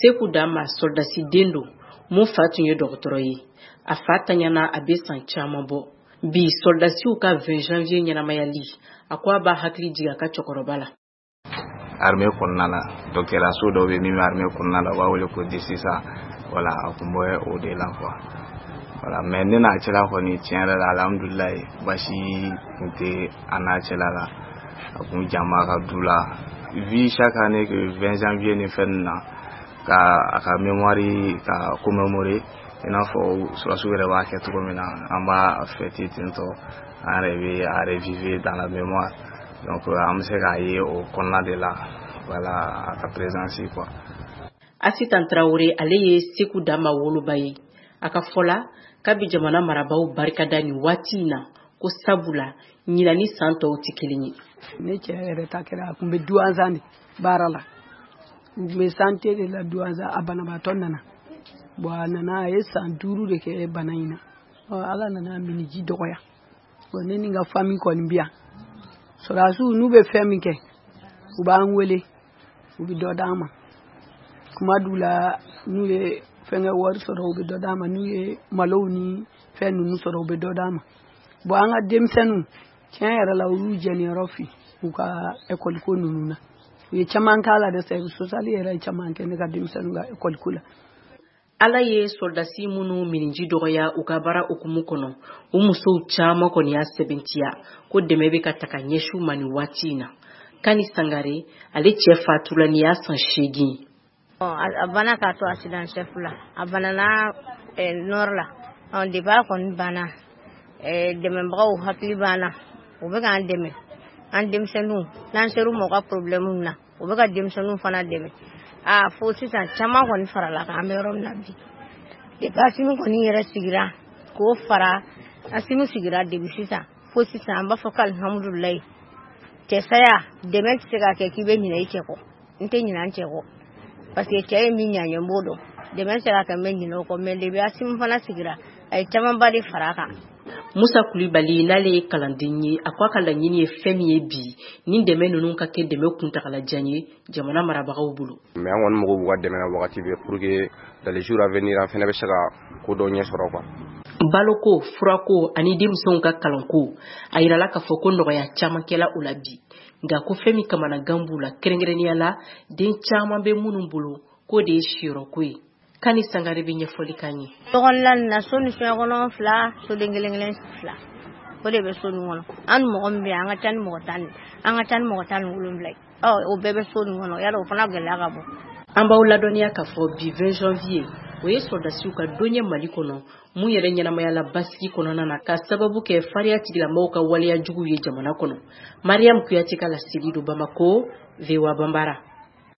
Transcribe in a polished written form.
Sekou Dama soldasi den don mun fa tun ye dɔgɔtɔrɔ ye. A fa tanyana a bɛ san caman bɔ. Bi soldasiw ka 20 janvier ɲɛnamayali a ko a b'a hakili jigin a ka cɛkɔrɔba la. Armée kɔnɔna la dɔkitɛriso dɔ bɛ min bɛ armée kɔnɔna la u b'a wele ko DCSA voilà a kun bɛ o de la quoi voilà mais ne n'a cɛla kɔni tiɲɛ yɛrɛ la alhamdulilayi basi kun tɛ a n'a cɛla la a kun jama ka du la vu chaque année que 20 janvier ni fɛn na ka a ka mémoire ka commémorer i n'a fɔ surasiw yɛrɛ b'a kɛ cogo min na an b'a fêter tentɔ an yɛrɛ bɛ a reviver dans la mémoire donc an bɛ se k'a ye o kɔnɔna de la voilà a ka présence quoi. Asitan Traoré ale ye Sekou Dama woloba ye. A ka fɔla k'a bɛ jamana marabaaw barikada nin waati in na ko sabula ɲina ni san tɔw tɛ kelen ye. Ne cɛ yɛrɛ ta kɛra a kun bɛ douanza de baara la u kun bɛ santé de la douanza a banabaatɔ nana bon a nana a ye san 5 de kɛ bana in na ala nana miniji dɔgɔya bon ne ni n ka famille kɔni bɛ yan sɔrɔdasiw n'u bɛ fɛn min kɛ u b'an wele u bɛ dɔ d'an ma kuma dɔw la n'u ye fɛnkɛ wari sɔrɔ u bɛ dɔ d'an ma n'u ye malow ni fɛn ninnu sɔrɔ u bɛ dɔ d'an ma bon an ka denmisɛnninw tiɲɛ yɛrɛ la u y'u jɛniyɔrɔ fi u ka école ko ninnu na u ye caman k'a la dɛ service social yɛrɛ ye caman kɛ ne ka denmisɛnninw ka école ko la. Ala ye soldasi minnu miniji dɔgɔya u ka baara hukumu kɔnɔ u musow caman kɔni y'a sɛbɛntiya ko dɛmɛ bɛ ka taga ɲɛsiw ma nin waati in na. Kani Sangare ale cɛ fatula ni y'a san 8. A bana k'a to accident chef la a banana nord la départ kɔni banna dɛmɛbagaw hakili banna u bɛ k'an dɛmɛ an denmisɛnninw n'an ser'u ma u ka problème na u bɛ ka denmisɛnninw fana dɛmɛ fo sisan caman kɔni farala kan an bɛ yɔrɔ min na bi depuis Asimu kɔni yɛrɛ sigira k'o fara Asimu sigira depuis sisan fo sisan an b'a fɔ k'alhamdulilayi cɛ saya dɛmɛ tɛ se ka kɛ k'i bɛ ɲinɛ i cɛ kɔ n tɛ ɲinɛ an cɛ kɔ parce que cɛ ye min ɲaɲɛ n b'o dɔn dɛmɛ tɛ se ka kɛ n bɛ ɲinɛ o kɔ mais depuis Asimu fana sigira a ye camanba de fara a kan. Musa Kulibali n'ale ye kalanden ye a ko a ka laɲini ye fɛn min ye bi ni dɛmɛ ninnu ka kɛ dɛmɛ kuntagalajan ye jamana marabagaw bolo. Mais an kɔni mago b'u ka dɛmɛ na wagati bɛɛ pour que dans les jours à venir an fɛnɛ bɛ se ka ko dɔ ɲɛ sɔrɔ quoi. Baloko, furako ani denmisɛnw ka kalanko a yirala k'a fɔ ko nɔgɔya caman kɛla o la bi nka ko fɛn min kamanagan b'u la kɛrɛnkɛrɛnnenya la den caman bɛ minnu bolo k'o de ye siyɔrɔko ye. Kani Sangare bɛ ɲɛfɔli k'an ye. Tɔgɔlan na so ni soɲɛkɔnɔ 2 soden kelen 2 o de bɛ so nin kɔnɔ an mɔgɔ min bɛ an ka ca ni mɔgɔ 10 an ka ca ni mɔgɔ 17 o bɛɛ bɛ so nin kɔnɔ yala o fana gɛlɛya ka bon. An b'aw ladɔnniya k'a fɔ bi 20 janvier o ye soldasiw ka dɔnɲɛ Mali kɔnɔ mun yɛrɛ ɲɛnamayala basigi kɔnɔna na ka sababu kɛ fariya tigilamɔgɔw ka waleya jugu ye jamana kɔnɔ. Mariam Kuyate ka laseli do Bamako, VOA Bambara.